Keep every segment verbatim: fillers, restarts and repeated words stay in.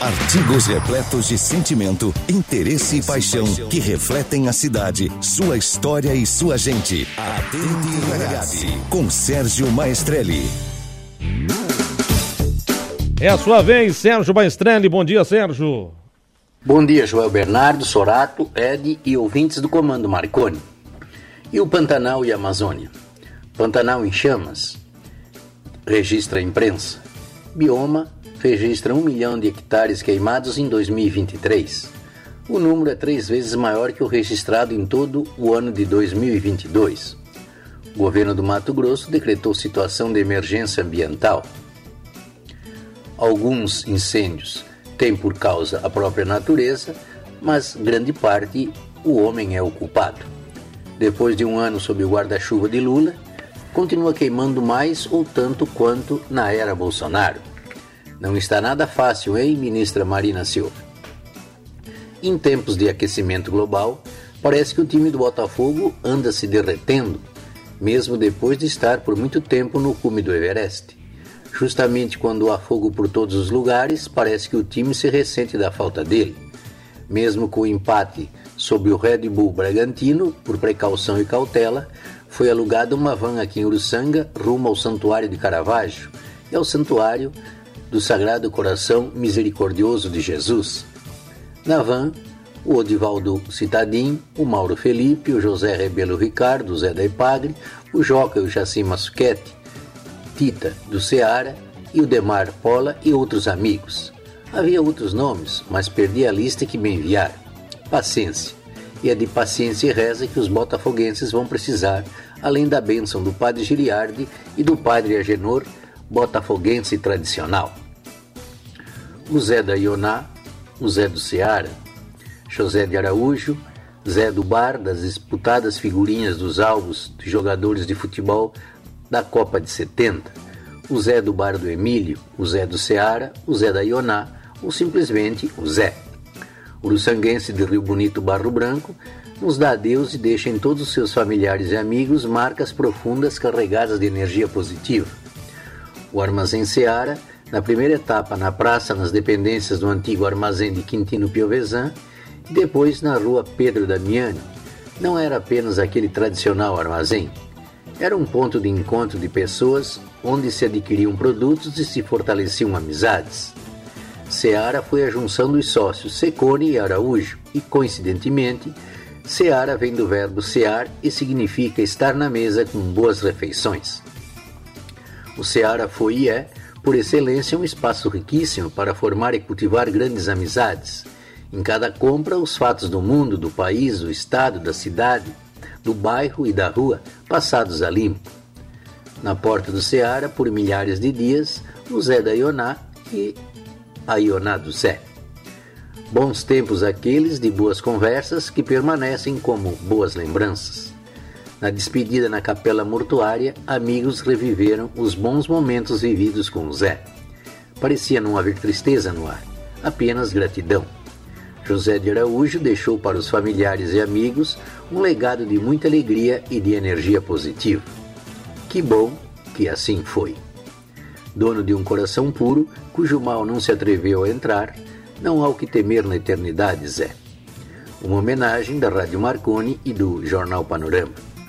Artigos repletos de sentimento, interesse e paixão que refletem a cidade, sua história e sua gente. Atenti ragazzi, com Sérgio Maestrelli. É a sua vez, Sérgio Maestrelli. Bom dia, Sérgio. Bom dia, Joel Bernardo, Sorato, Ed e ouvintes do Comando Marconi. E o Pantanal e a Amazônia? Pantanal em chamas, registra a imprensa. Bioma registra um milhão de hectares queimados em dois mil e vinte e três. O número é três vezes maior que o registrado em todo o ano de dois mil e vinte e dois. O governo do Mato Grosso decretou situação de emergência ambiental. Alguns incêndios têm por causa a própria natureza, mas grande parte o homem é o culpado. Depois de um ano sob o guarda-chuva de Lula, continua queimando mais ou tanto quanto na era Bolsonaro. Não está nada fácil, hein, ministra Marina Silva? Em tempos de aquecimento global, parece que o time do Botafogo anda se derretendo, mesmo depois de estar por muito tempo no cume do Everest. Justamente quando há fogo por todos os lugares, parece que o time se ressente da falta dele. Mesmo com o empate sobre o Red Bull Bragantino, por precaução e cautela, foi alugada uma van aqui em Uruçanga, rumo ao Santuário de Caravaggio e ao Santuário do Sagrado Coração Misericordioso de Jesus. Na van, o Odivaldo Citadin, o Mauro Felipe, o José Rebelo Ricardo, o Zé da Ipagre, o Joca e o Jaci Massuchetti, Tita do Ceará e o Demar Pola e outros amigos. Havia outros nomes, mas perdi a lista que me enviaram. Paciência. E é de paciência e reza que os botafoguenses vão precisar, além da bênção do padre Giliardi e do padre Agenor, botafoguense tradicional. O Zé da Ioná, o Zé do Ceará, José de Araújo, Zé do Bar, das disputadas figurinhas dos alvos de jogadores de futebol da Copa de setenta, o Zé do Bar do Emílio, o Zé do Ceará, o Zé da Ioná, ou simplesmente o Zé. O uruçanguense de Rio Bonito Barro Branco nos dá adeus e deixa em todos os seus familiares e amigos marcas profundas carregadas de energia positiva. O Armazém Ceará, na primeira etapa na praça, nas dependências do antigo armazém de Quintino Piovesan, e depois na rua Pedro Damiani, não era apenas aquele tradicional armazém. Era um ponto de encontro de pessoas onde se adquiriam produtos e se fortaleciam amizades. Ceará foi a junção dos sócios Secone e Araújo e, coincidentemente, Ceará vem do verbo cear e significa estar na mesa com boas refeições. O Ceará foi e é, por excelência, um espaço riquíssimo para formar e cultivar grandes amizades. Em cada compra, os fatos do mundo, do país, do estado, da cidade, do bairro e da rua, passados a limpo. Na porta do Ceará, por milhares de dias, o Zé da Ioná e a Ioná do Zé. Bons tempos aqueles de boas conversas que permanecem como boas lembranças. Na despedida na capela mortuária, amigos reviveram os bons momentos vividos com o Zé. Parecia não haver tristeza no ar, apenas gratidão. José de Araújo deixou para os familiares e amigos um legado de muita alegria e de energia positiva. Que bom que assim foi. Dono de um coração puro, cujo mal não se atreveu a entrar, não há o que temer na eternidade, Zé. Uma homenagem da Rádio Marconi e do Jornal Panorama.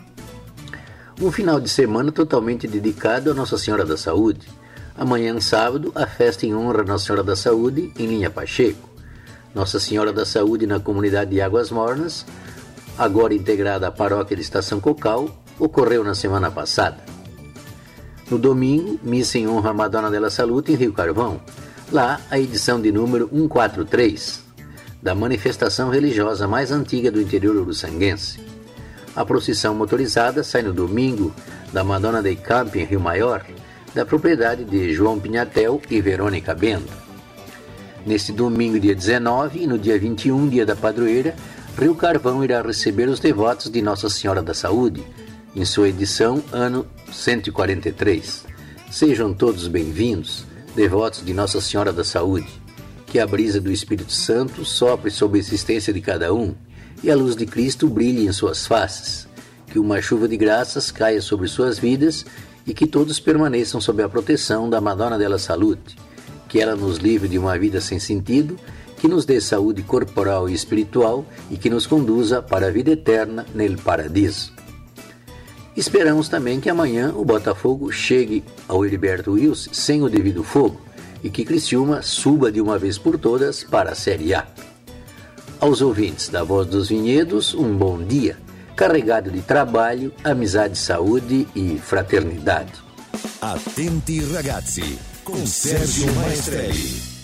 Um final de semana totalmente dedicado a Nossa Senhora da Saúde. Amanhã, sábado, a festa em honra a Nossa Senhora da Saúde em Linha Pacheco. Nossa Senhora da Saúde na comunidade de Águas Mornas, agora integrada à paróquia de Estação Cocal, ocorreu na semana passada. No domingo, missa em honra a Madonna della Salute em Rio Carvão. Lá, a edição de número cento e quarenta e três, da manifestação religiosa mais antiga do interior uruçanguense. A procissão motorizada sai no domingo da Madonna dei Campi em Rio Maior, da propriedade de João Pinhatel e Verônica Bento. Neste domingo, dia dezenove, e no dia vinte e um, dia da padroeira, Rio Carvão irá receber os devotos de Nossa Senhora da Saúde, em sua edição ano cento e quarenta e três. Sejam todos bem-vindos, devotos de Nossa Senhora da Saúde. Que a brisa do Espírito Santo sopre sobre a existência de cada um e a luz de Cristo brilhe em suas faces. Que uma chuva de graças caia sobre suas vidas e que todos permaneçam sob a proteção da Madonna della Salute. Que que ela nos livre de uma vida sem sentido, que nos dê saúde corporal e espiritual e que nos conduza para a vida eterna nel paradiso. Esperamos também que amanhã o Botafogo chegue ao Heriberto Wilson sem o devido fogo e que Criciúma suba de uma vez por todas para a Série A. Aos ouvintes da Voz dos Vinhedos, um bom dia, carregado de trabalho, amizade, saúde e fraternidade. Attenti ragazzi, com Sérgio Maestrelli.